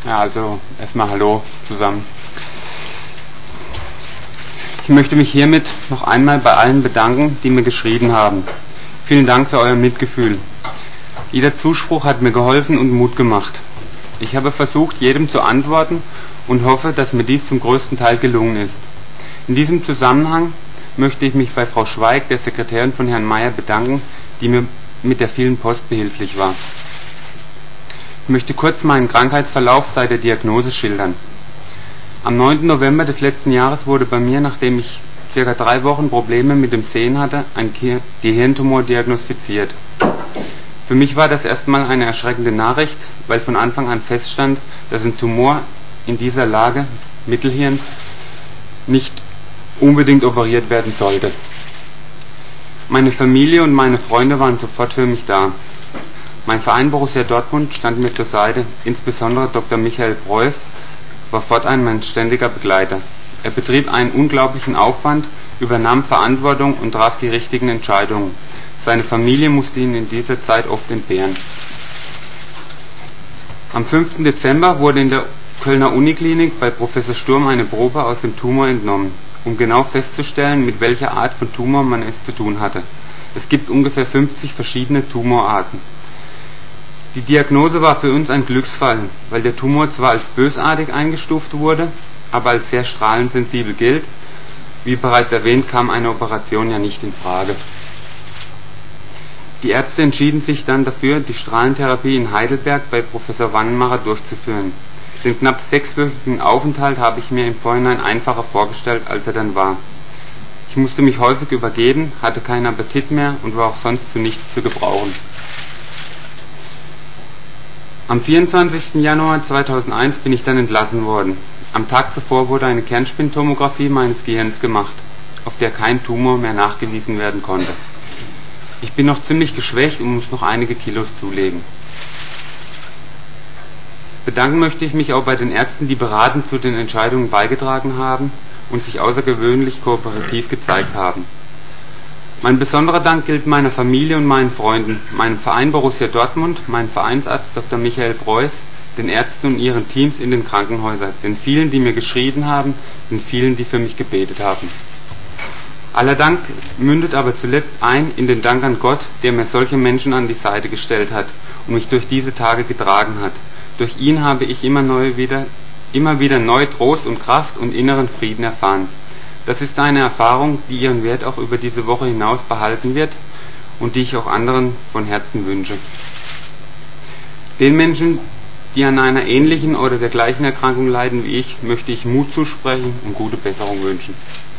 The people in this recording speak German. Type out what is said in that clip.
Ja, also erstmal Hallo zusammen. Ich möchte mich hiermit noch einmal bei allen bedanken, die mir geschrieben haben. Vielen Dank für euer Mitgefühl. Jeder Zuspruch hat mir geholfen und Mut gemacht. Ich habe versucht, jedem zu antworten und hoffe, dass mir dies zum größten Teil gelungen ist. In diesem Zusammenhang möchte ich mich bei Frau Schweig, der Sekretärin von Herrn Meyer, bedanken, die mir mit der vielen Post behilflich war. Ich möchte kurz meinen Krankheitsverlauf seit der Diagnose schildern. Am 9. November des letzten Jahres wurde bei mir, nachdem ich ca. 3 Wochen Probleme mit dem Sehen hatte, ein Gehirntumor diagnostiziert. Für mich war das erstmal eine erschreckende Nachricht, weil von Anfang an feststand, dass ein Tumor in dieser Lage, Mittelhirn, nicht unbedingt operiert werden sollte. Meine Familie und meine Freunde waren sofort für mich da. Mein Verein Borussia Dortmund stand mir zur Seite, insbesondere Dr. Michael Preuß war fortan mein ständiger Begleiter. Er betrieb einen unglaublichen Aufwand, übernahm Verantwortung und traf die richtigen Entscheidungen. Seine Familie musste ihn in dieser Zeit oft entbehren. Am 5. Dezember wurde in der Kölner Uniklinik bei Professor Sturm eine Probe aus dem Tumor entnommen, um genau festzustellen, mit welcher Art von Tumor man es zu tun hatte. Es gibt ungefähr 50 verschiedene Tumorarten. Die Diagnose war für uns ein Glücksfall, weil der Tumor zwar als bösartig eingestuft wurde, aber als sehr strahlensensibel gilt. Wie bereits erwähnt, kam eine Operation ja nicht in Frage. Die Ärzte entschieden sich dann dafür, die Strahlentherapie in Heidelberg bei Professor Wannmacher durchzuführen. Den knapp 6-wöchigen Aufenthalt habe ich mir im Vorhinein einfacher vorgestellt, als er dann war. Ich musste mich häufig übergeben, hatte keinen Appetit mehr und war auch sonst zu nichts zu gebrauchen. Am 24. Januar 2001 bin ich dann entlassen worden. Am Tag zuvor wurde eine Kernspintomographie meines Gehirns gemacht, auf der kein Tumor mehr nachgewiesen werden konnte. Ich bin noch ziemlich geschwächt und muss noch einige Kilos zulegen. Bedanken möchte ich mich auch bei den Ärzten, die beratend zu den Entscheidungen beigetragen haben und sich außergewöhnlich kooperativ gezeigt haben. Mein besonderer Dank gilt meiner Familie und meinen Freunden, meinem Verein Borussia Dortmund, meinem Vereinsarzt Dr. Michael Preuß, den Ärzten und ihren Teams in den Krankenhäusern, den vielen, die mir geschrieben haben, den vielen, die für mich gebetet haben. Aller Dank mündet aber zuletzt in den Dank an Gott, der mir solche Menschen an die Seite gestellt hat und mich durch diese Tage getragen hat. Durch ihn habe ich immer wieder neu Trost und Kraft und inneren Frieden erfahren. Das ist eine Erfahrung, die ihren Wert auch über diese Woche hinaus behalten wird und die ich auch anderen von Herzen wünsche. Den Menschen, die an einer ähnlichen oder der gleichen Erkrankung leiden wie ich, möchte ich Mut zusprechen und gute Besserung wünschen.